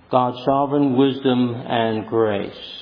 God's sovereign wisdom and grace.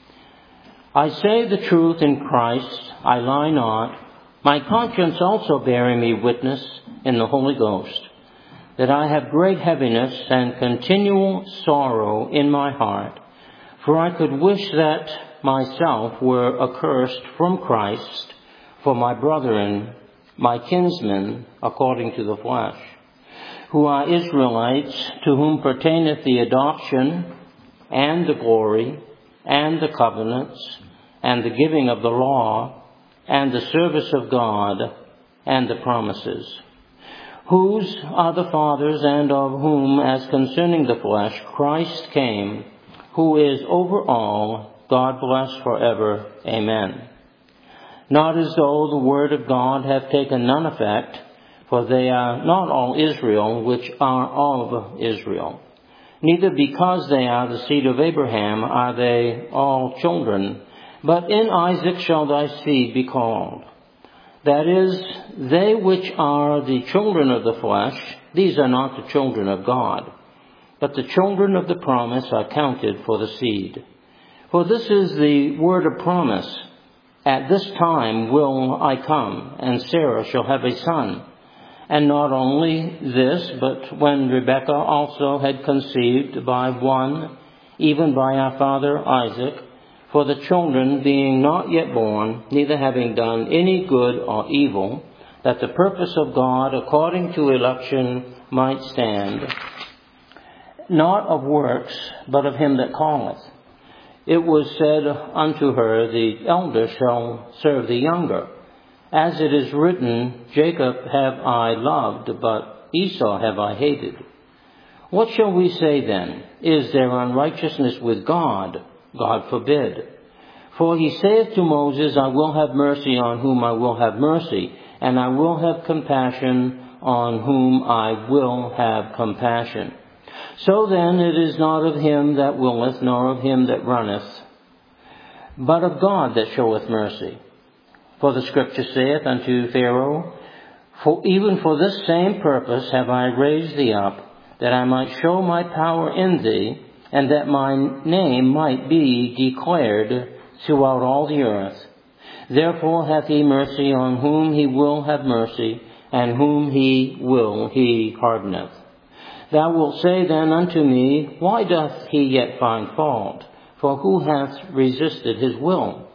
I say the truth in Christ, I lie not, my conscience also bearing me witness in the Holy Ghost, that I have great heaviness and continual sorrow in my heart, for I could wish that myself were accursed from Christ for my brethren, my kinsmen, according to the flesh, who are Israelites, to whom pertaineth the adoption, and the glory, and the covenants, and the giving of the law, and the service of God, and the promises, whose are the fathers, and of whom, as concerning the flesh, Christ came, who is over all, God bless forever. Amen. Not as though the word of God hath taken none effect, for they are not all Israel which are of Israel. Neither because they are the seed of Abraham are they all children, but in Isaac shall thy seed be called. That is, they which are the children of the flesh, these are not the children of God, but the children of the promise are counted for the seed. For this is the word of promise. At this time will I come, and Sarah shall have a son. And not only this, but when Rebekah also had conceived by one, even by our father Isaac, for the children being not yet born, neither having done any good or evil, that the purpose of God according to election might stand, not of works, but of him that calleth. It was said unto her, the elder shall serve the younger. As it is written, Jacob have I loved, but Esau have I hated. What shall we say then? Is there unrighteousness with God? God forbid. For he saith to Moses, I will have mercy on whom I will have mercy, and I will have compassion on whom I will have compassion. So then it is not of him that willeth, nor of him that runneth, but of God that showeth mercy. For the scripture saith unto Pharaoh, even for this same purpose have I raised thee up, that I might show my power in thee, and that my name might be declared throughout all the earth. Therefore hath he mercy on whom he will have mercy, and whom he will he hardeneth. Thou wilt say then unto me, why doth he yet find fault? For who hath resisted his will?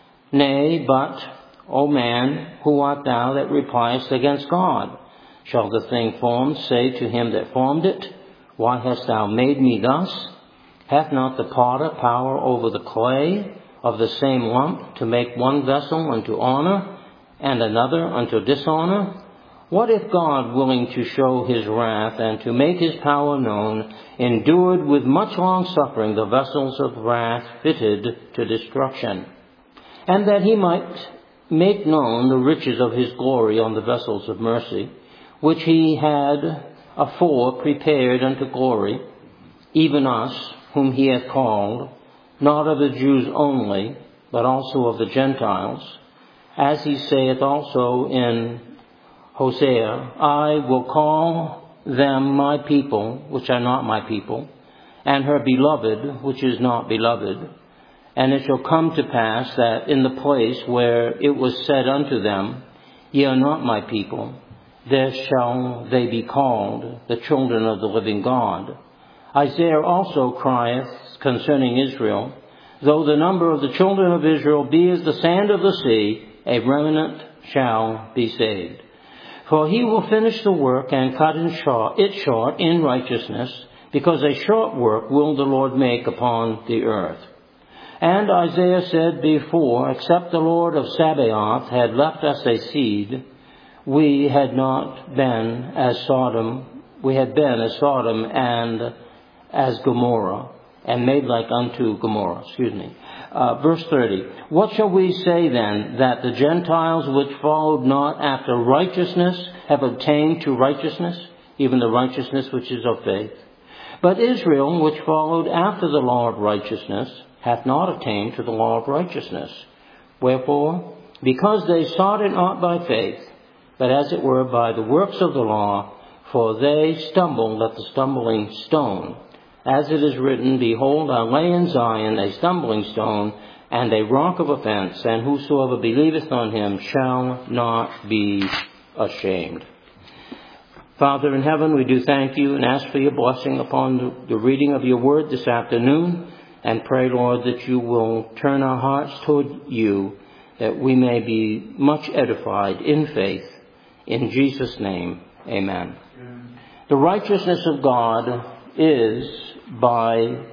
Nay, but, O man, who art thou that repliest against God? Shall the thing formed say to him that formed it, why hast thou made me thus? Hath not the potter power over the clay of the same lump to make one vessel unto honor, and another unto dishonor? What if God, willing to show his wrath and to make his power known, endured with much long suffering the vessels of wrath fitted to destruction, and that he might make known the riches of his glory on the vessels of mercy, which he had afore prepared unto glory, even us, whom he hath called, not of the Jews only, but also of the Gentiles, as he saith also in Hosea, I will call them my people, which are not my people, and her beloved, which is not beloved. And it shall come to pass that in the place where it was said unto them, Ye are not my people, there shall they be called the children of the living God. Isaiah also crieth concerning Israel, though the number of the children of Israel be as the sand of the sea, a remnant shall be saved. For he will finish the work and cut it short in righteousness, because a short work will the Lord make upon the earth. And Isaiah said before, except the Lord of Sabaoth had left us a seed, we had been as Sodom and as Gomorrah, and made like unto Gomorrah. Verse 30. What shall we say then, that the Gentiles which followed not after righteousness have obtained to righteousness, even the righteousness which is of faith? But Israel, which followed after the law of righteousness, hath not attained to the law of righteousness. Wherefore, because they sought it not by faith, but as it were by the works of the law, for they stumbled at the stumbling stone. as it is written, Behold, I lay in Zion a stumbling stone and a rock of offense, and whosoever believeth on him shall not be ashamed. Father in heaven, we do thank you and ask for your blessing upon the reading of your word this afternoon, and pray, Lord, that you will turn our hearts toward you, that we may be much edified in faith. In Jesus' name, amen. The righteousness of God is by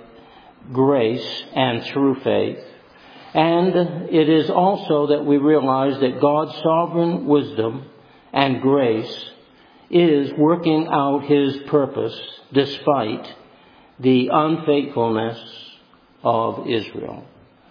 grace and through faith. And it is also that we realize that God's sovereign wisdom and grace is working out his purpose despite the unfaithfulness of Israel.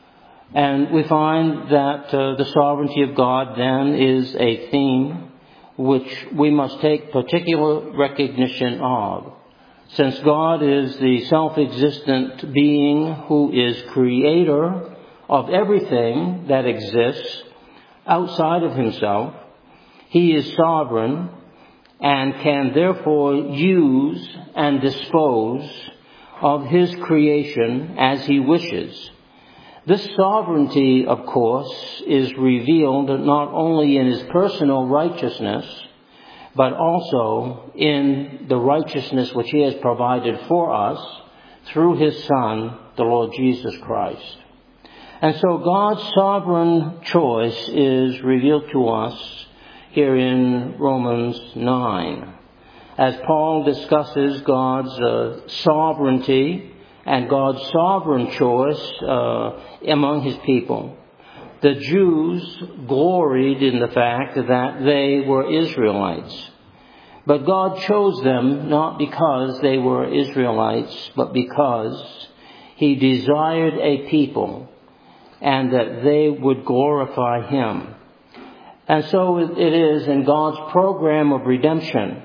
And we find that the sovereignty of God then is a theme which we must take particular recognition of. Since God is the self-existent being who is creator of everything that exists outside of himself, he is sovereign and can therefore use and dispose of his creation as he wishes. This sovereignty, of course, is revealed not only in his personal righteousness, but also in the righteousness which he has provided for us through his Son, the Lord Jesus Christ. And so God's sovereign choice is revealed to us here in Romans 9. As Paul discusses God's sovereignty and God's sovereign choice among his people, the Jews gloried in the fact that they were Israelites. But God chose them not because they were Israelites, but because he desired a people and that they would glorify him. And so it is in God's program of redemption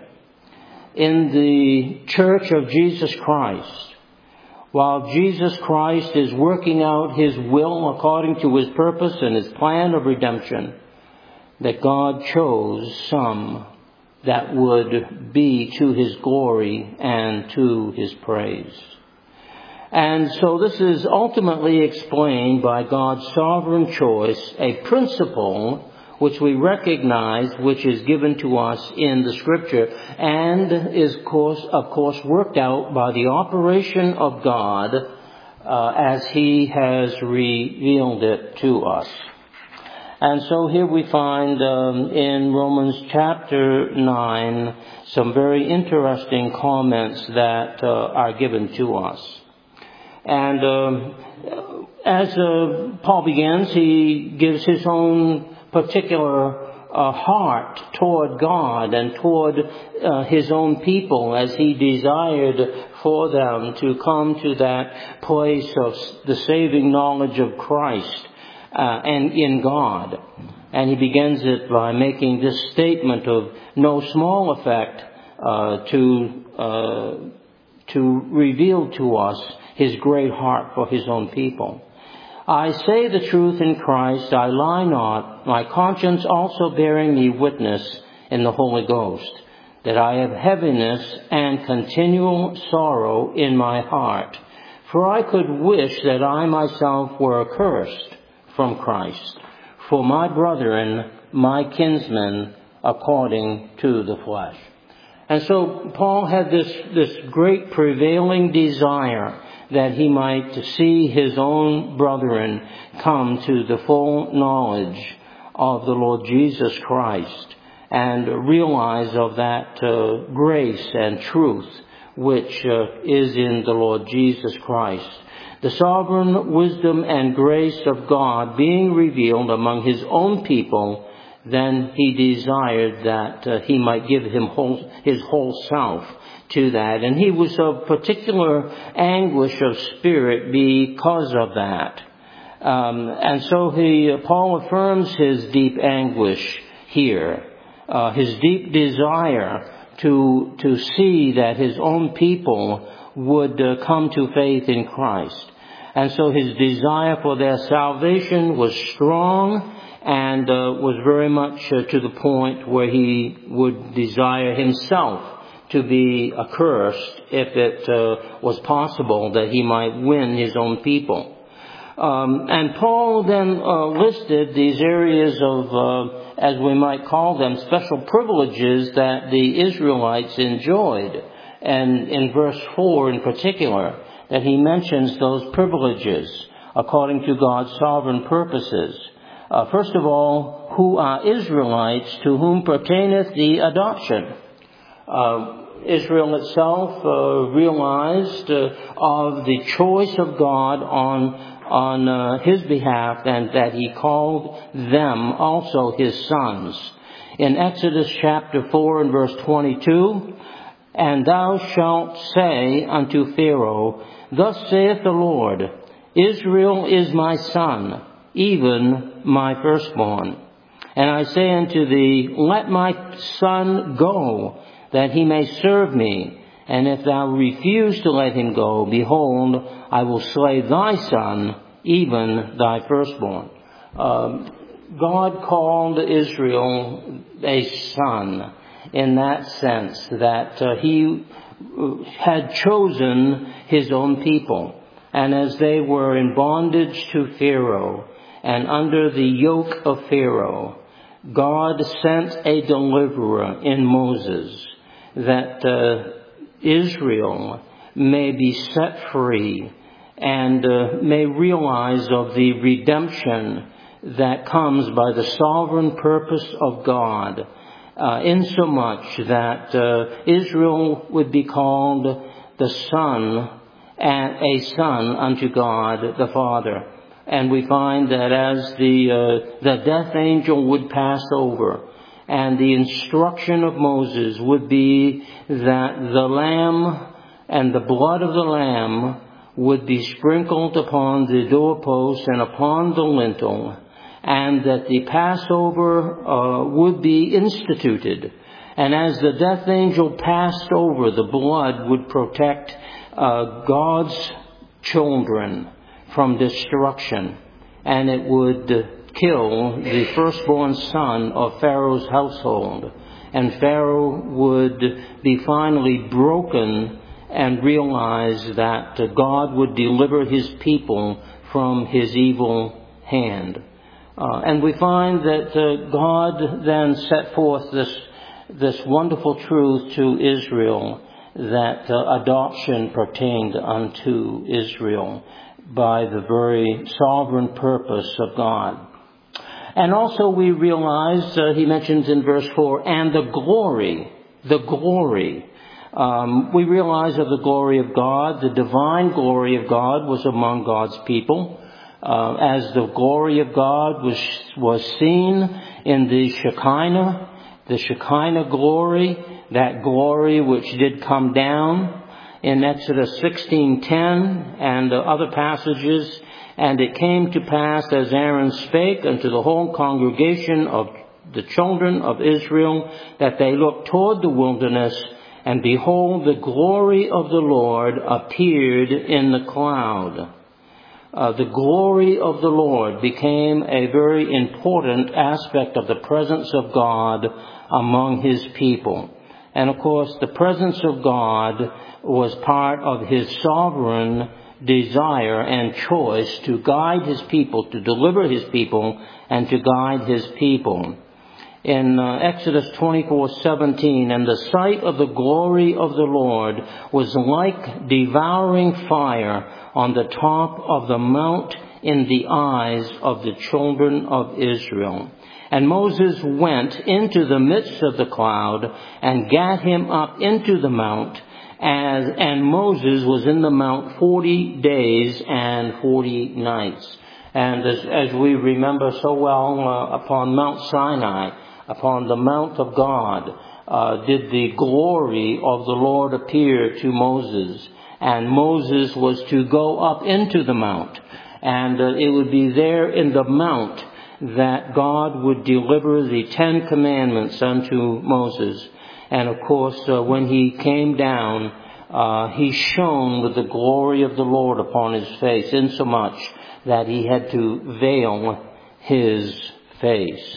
in the Church of Jesus Christ. While Jesus Christ is working out his will according to his purpose and his plan of redemption, that God chose some that would be to his glory and to his praise. And so this is ultimately explained by God's sovereign choice, a principle which we recognize, which is given to us in the Scripture, and is, of course, worked out by the operation of God as he has revealed it to us. And so here we find in Romans chapter 9 some very interesting comments that are given to us. And as Paul begins, he gives his own particular heart toward God and toward his own people, as he desired for them to come to that place of the saving knowledge of Christ and in God. And he begins it by making this statement of no small effect to reveal to us his great heart for his own people. I say the truth in Christ, I lie not, my conscience also bearing me witness in the Holy Ghost, that I have heaviness and continual sorrow in my heart. For I could wish that I myself were accursed from Christ, for my brethren, my kinsmen, according to the flesh. And so Paul had this great prevailing desire that he might see his own brethren come to the full knowledge of the Lord Jesus Christ and realize of that grace and truth which is in the Lord Jesus Christ. The sovereign wisdom and grace of God being revealed among his own people, then he desired that he might give him his whole self to that. And he was of particular anguish of spirit because of that. And so Paul affirms his deep anguish here, his deep desire to see that his own people would come to faith in Christ. And so his desire for their salvation was strong and was very much to the point where he would desire himself to be accursed if it was possible that he might win his own people. And Paul then listed these areas of, as we might call them, special privileges that the Israelites enjoyed. And in verse 4 in particular, that he mentions those privileges according to God's sovereign purposes. First of all, who are Israelites, to whom pertaineth the adoption. Israel itself realized of the choice of God on his behalf, and that he called them also his sons. In Exodus chapter 4 and verse 22, and thou shalt say unto Pharaoh, Thus saith the Lord, Israel is my son, even my firstborn. And I say unto thee, Let my son go, that he may serve me. And if thou refuse to let him go, behold, I will slay thy son, even thy firstborn. God called Israel a son in that sense, that he had chosen his own people. And as they were in bondage to Pharaoh and under the yoke of Pharaoh, God sent a deliverer in Moses, that Israel may be set free and may realize of the redemption that comes by the sovereign purpose of God, insomuch that Israel would be called the son, and a son unto God the Father. And we find that as the death angel would pass over, and the instruction of Moses would be that the lamb and the blood of the lamb would be sprinkled upon the doorpost and upon the lintel, and that the Passover would be instituted. And as the death angel passed over, the blood would protect God's children from destruction, and it would kill the firstborn son of Pharaoh's household. And Pharaoh would be finally broken and realize that God would deliver his people from his evil hand. And we find that God then set forth this wonderful truth to Israel, that adoption pertained unto Israel by the very sovereign purpose of God. And also we realize, he mentions in verse 4, and the glory. We realize of the glory of God. The divine glory of God was among God's people. As the glory of God was seen in the Shekinah glory, that glory which did come down in Exodus 16:10 and other passages. And it came to pass, as Aaron spake unto the whole congregation of the children of Israel, that they looked toward the wilderness, and behold, the glory of the Lord appeared in the cloud. The glory of the Lord became a very important aspect of the presence of God among his people. And of course, the presence of God was part of his sovereign desire and choice to guide his people, to deliver his people, and to guide his people. In Exodus 24:17, and the sight of the glory of the Lord was like devouring fire on the top of the mount in the eyes of the children of Israel. And Moses went into the midst of the cloud and gat him up into the mount, and Moses was in the mount 40 days and 40 nights. And as we remember so well, upon Mount Sinai, upon the mount of God, did the glory of the Lord appear to Moses. And Moses was to go up into the mount. And it would be there in the mount that God would deliver the 10 Commandments unto Moses. And of course, when he came down, he shone with the glory of the Lord upon his face, insomuch that he had to veil his face.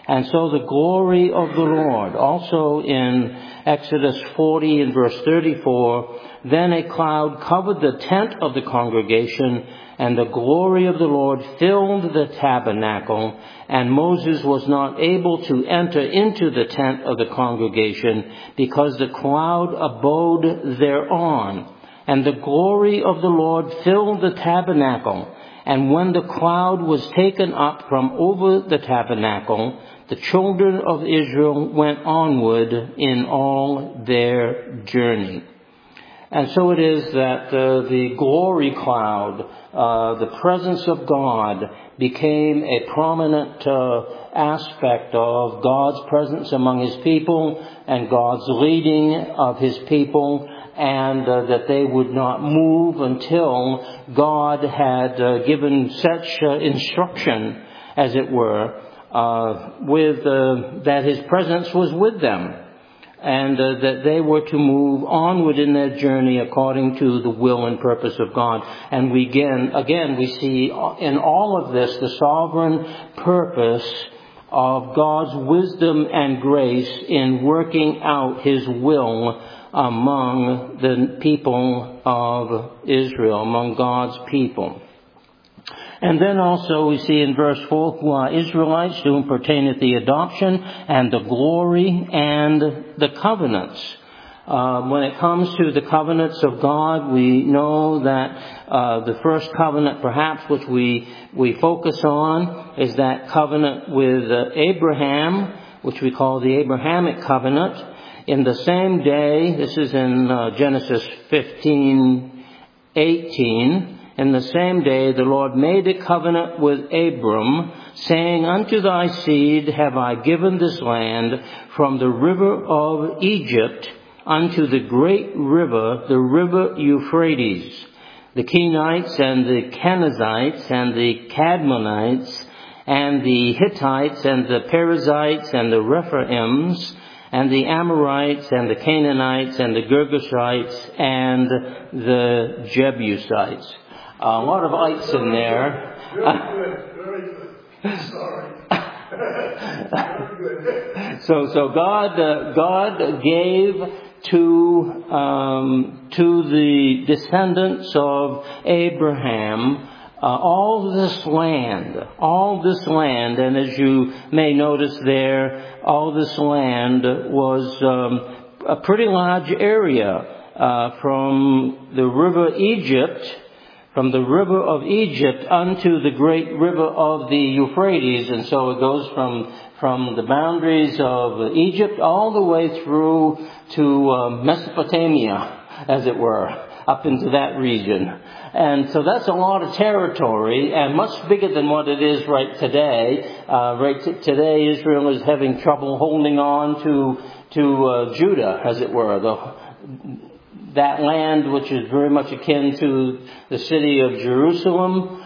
And so the glory of the Lord, also in Exodus 40 and verse 34, then a cloud covered the tent of the congregation, and the glory of the Lord filled the tabernacle, and Moses was not able to enter into the tent of the congregation because the cloud abode thereon. And the glory of the Lord filled the tabernacle. And when the cloud was taken up from over the tabernacle, the children of Israel went onward in all their journey. And so it is that the glory cloud, the presence of God, became a prominent aspect of God's presence among His people and God's leading of His people, and that they would not move until God had given such instruction, as it were, that His presence was with them, and that they were to move onward in their journey according to the will and purpose of God. And we see in all of this the sovereign purpose of God's wisdom and grace in working out His will among the people of Israel, among God's people. And then also we see in verse 4, who are Israelites, to whom pertaineth the adoption and the glory and the covenants. When it comes to the covenants of God, we know that the first covenant perhaps which we focus on is that covenant with Abraham, which we call the Abrahamic covenant. In the same day, this is in Genesis 15:18, in the same day the Lord made a covenant with Abram, saying, Unto thy seed have I given this land, from the river of Egypt unto the great river, the river Euphrates. The Kenites and the Kenizzites and the Cadmonites and the Hittites and the Perizzites and the Rephaims and the Amorites and the Canaanites and the Girgashites and the Jebusites. A lot of ites in there. Very good. Sorry. Very good. So God gave to the descendants of Abraham all this land, and as you may notice there, all this land was a pretty large area from the river of Egypt unto the great river of the Euphrates. And so it goes from the boundaries of Egypt all the way through to Mesopotamia, as it were, up into that region. And so that's a lot of territory, and much bigger than what it is right today. Today Israel is having trouble holding on to Judah, as it were, that land which is very much akin to the city of Jerusalem,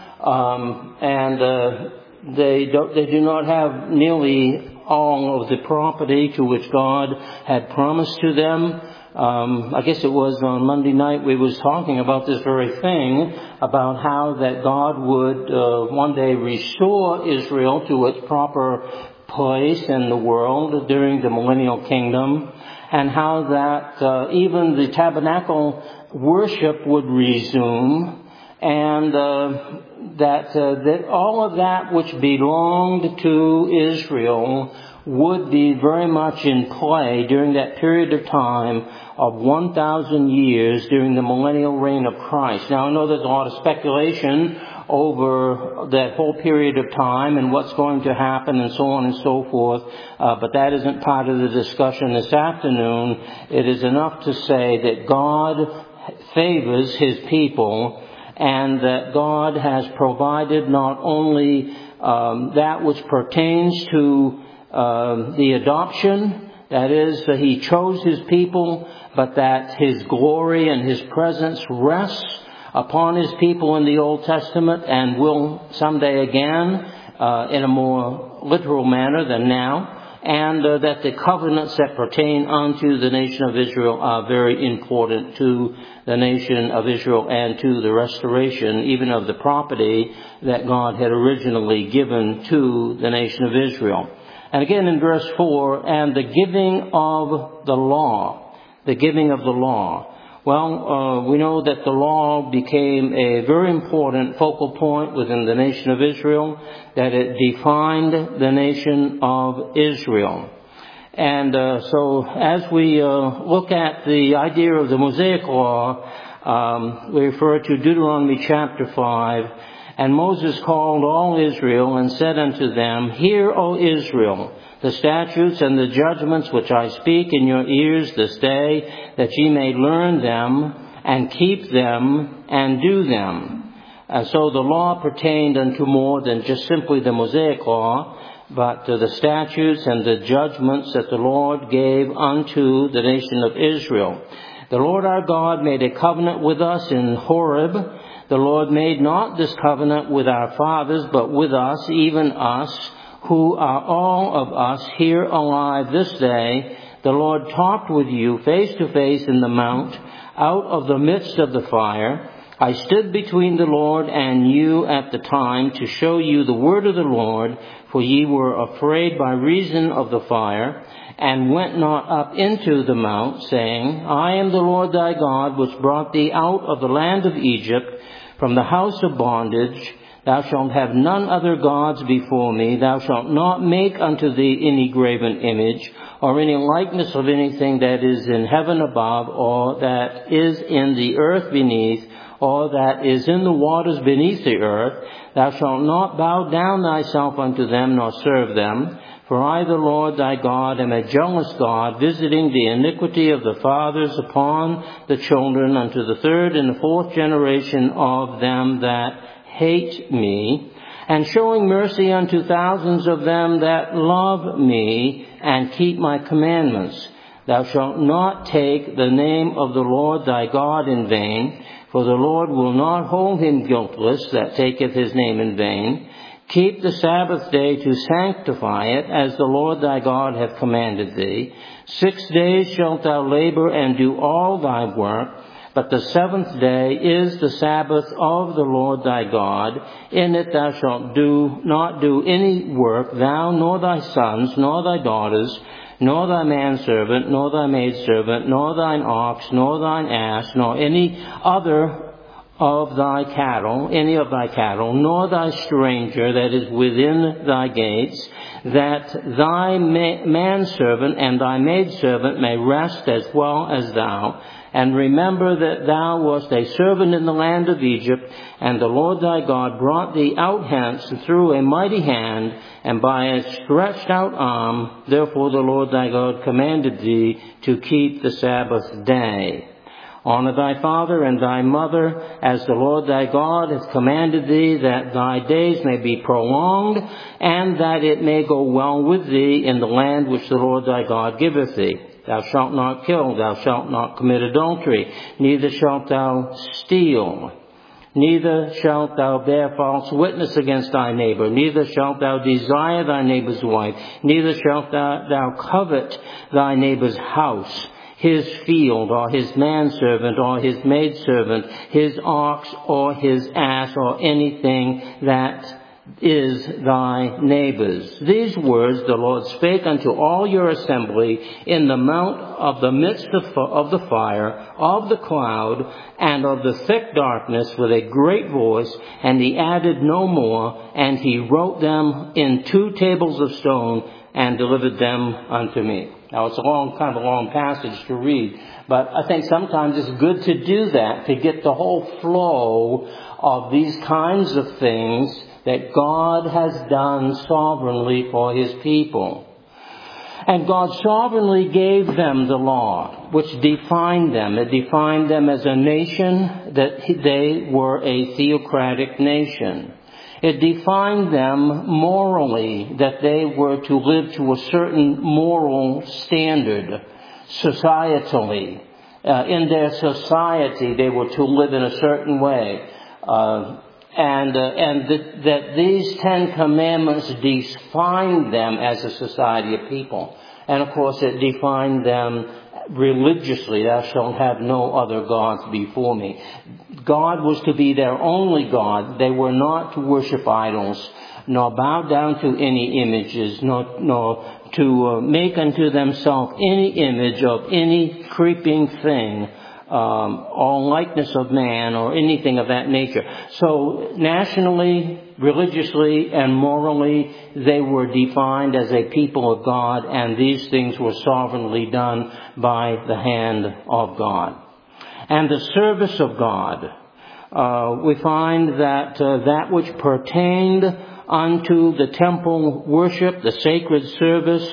and they do not have nearly all of the property to which God had promised to them. I guess it was on Monday night we was talking about this very thing, about how that God would one day restore Israel to its proper place in the world during the millennial kingdom, and how that even the tabernacle worship would resume, and that all of that which belonged to Israel would be very much in play during that period of time of 1,000 years during the millennial reign of Christ. Now, I know there's a lot of speculation over that whole period of time and what's going to happen and so on and so forth, but that isn't part of the discussion this afternoon. It is enough to say that God favors His people, and that God has provided not only that which pertains to the adoption, that is, that He chose His people, but that His glory and His presence rests upon His people in the Old Testament, and will someday again in a more literal manner than now, and that the covenants that pertain unto the nation of Israel are very important to the nation of Israel and to the restoration even of the property that God had originally given to the nation of Israel. And again in verse 4, and the giving of the law. The giving of the law. Well, we know that the law became a very important focal point within the nation of Israel, that it defined the nation of Israel. And so as we look at the idea of the Mosaic law, we refer to Deuteronomy chapter 5, and Moses called all Israel and said unto them, Hear, O Israel, the statutes and the judgments which I speak in your ears this day, that ye may learn them and keep them and do them. So the law pertained unto more than just simply the Mosaic law, but to the statutes and the judgments that the Lord gave unto the nation of Israel. The Lord our God made a covenant with us in Horeb. The Lord made not this covenant with our fathers, but with us, even us, who are all of us here alive this day. The Lord talked with you face to face in the mount, out of the midst of the fire. I stood between the Lord and you at the time to show you the word of the Lord, for ye were afraid by reason of the fire, and went not up into the mount, saying, I am the Lord thy God, which brought thee out of the land of Egypt, from the house of bondage. Thou shalt have none other gods before me. Thou shalt not make unto thee any graven image, or any likeness of anything that is in heaven above, or that is in the earth beneath, or that is in the waters beneath the earth. Thou shalt not bow down thyself unto them, nor serve them. For I, the Lord thy God, am a jealous God, visiting the iniquity of the fathers upon the children, unto the third and the fourth generation of them that hate me, and showing mercy unto thousands of them that love me and keep my commandments. Thou shalt not take the name of the Lord thy God in vain, for the Lord will not hold him guiltless that taketh his name in vain. Keep the Sabbath day to sanctify it, as the Lord thy God hath commanded thee. 6 days shalt thou labor and do all thy work, but the seventh day is the Sabbath of the Lord thy God. In it thou shalt not do any work, thou, nor thy sons, nor thy daughters, nor thy manservant, nor thy maidservant, nor thine ox, nor thine ass, nor any other of thy cattle, nor thy stranger that is within thy gates, that thy manservant and thy maidservant may rest as well as thou. And remember that thou wast a servant in the land of Egypt, and the Lord thy God brought thee out hence through a mighty hand, and by a stretched out arm. Therefore the Lord thy God commanded thee to keep the Sabbath day. Honor thy father and thy mother, as the Lord thy God hath commanded thee, that thy days may be prolonged, and that it may go well with thee in the land which the Lord thy God giveth thee. Thou shalt not kill, thou shalt not commit adultery, neither shalt thou steal, neither shalt thou bear false witness against thy neighbor, neither shalt thou desire thy neighbor's wife, neither shalt thou covet thy neighbor's house, his field, or his manservant, or his maidservant, his ox, or his ass, or anything that is thy neighbor's. These words the Lord spake unto all your assembly in the mount of the midst of the fire, of the cloud, and of the thick darkness with a great voice, and he added no more, and he wrote them in 2 tables of stone, and delivered them unto me. Now it's kind of a long passage to read, but I think sometimes it's good to do that, to get the whole flow of these kinds of things that God has done sovereignly for his people. And God sovereignly gave them the law, which defined them. It defined them as a nation, that they were a theocratic nation. It defined them morally, that they were to live to a certain moral standard, societally. In their society, they were to live in a certain way. That these 10 commandments defined them as a society of people. And of course it defined them religiously. Thou shalt have no other gods before me. God was to be their only God. They were not to worship idols. nor bow down to any images, nor to make unto themselves any image of any creeping thing, or likeness of man, or anything of that nature. So nationally, religiously, and morally, they were defined as a people of God, and these things were sovereignly done by the hand of God. And the service of God, we find that that which pertained unto the temple worship, the sacred service,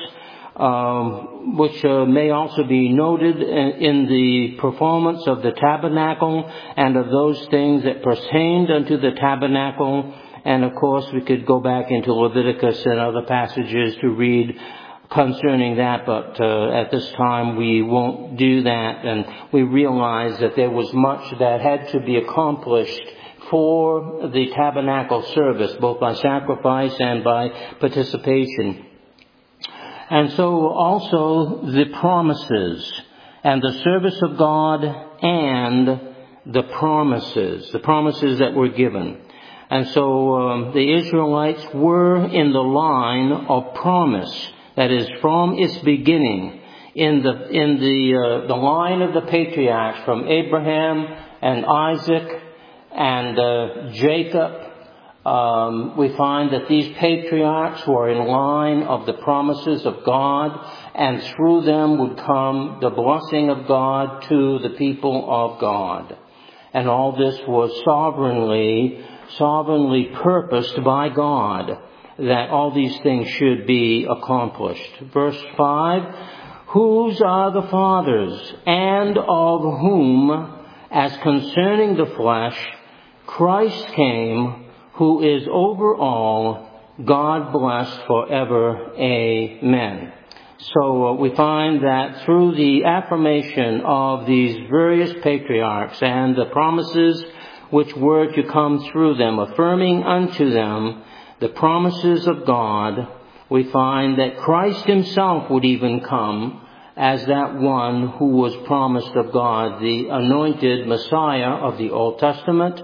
which may also be noted in the performance of the tabernacle and of those things that pertained unto the tabernacle. And of course we could go back into Leviticus and other passages to read concerning that, but at this time we won't do that. And we realize that there was much that had to be accomplished for the tabernacle service, both by sacrifice and by participation. And so also the promises and the service of God and the promises that were given. And so the Israelites were in the line of promise, that is, from its beginning, in the line of the patriarchs, from Abraham and Isaac and Jacob. We find that these patriarchs were in line of the promises of God, and through them would come the blessing of God to the people of God. And all this was sovereignly purposed by God, that all these things should be accomplished. Verse 5, whose are the fathers, and of whom, as concerning the flesh, Christ came, who is over all, God blessed forever. Amen. So we find that through the affirmation of these various patriarchs and the promises which were to come through them, affirming unto them the promises of God, we find that Christ himself would even come as that one who was promised of God, the anointed Messiah of the Old Testament,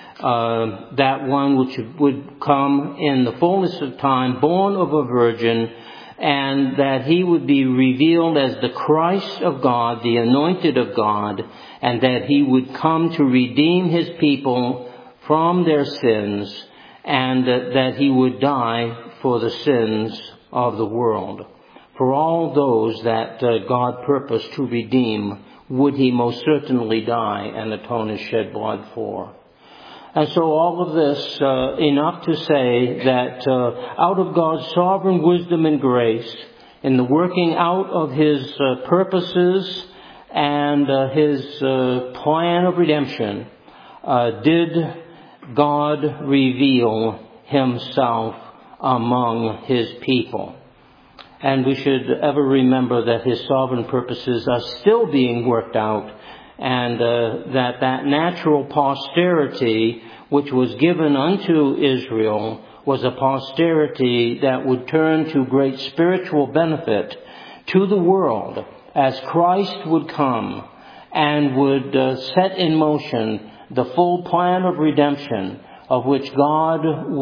that one which would come in the fullness of time, born of a virgin, and that he would be revealed as the Christ of God, the anointed of God, and that he would come to redeem his people from their sins, and that he would die for the sins of the world. For all those that God purposed to redeem, would he most certainly die and atone his shed blood for. And so all of this, enough to say that out of God's sovereign wisdom and grace, in the working out of his purposes and his plan of redemption, did God reveal himself among his people. And we should ever remember that his sovereign purposes are still being worked out, and that natural posterity which was given unto Israel was a posterity that would turn to great spiritual benefit to the world as Christ would come and would set in motion the full plan of redemption, of which God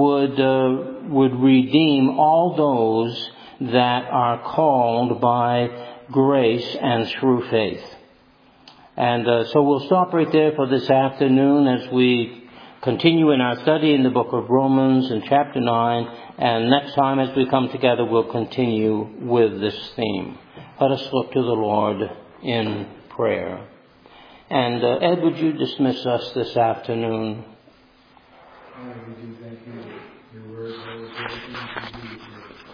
would redeem all those that are called by grace and through faith. And so we'll stop right there for this afternoon as we continue in our study in the book of Romans in chapter 9. And next time as we come together, we'll continue with this theme. Let us look to the Lord in prayer. And Ed, would you dismiss us this afternoon? We do thank you. Your word, Lord,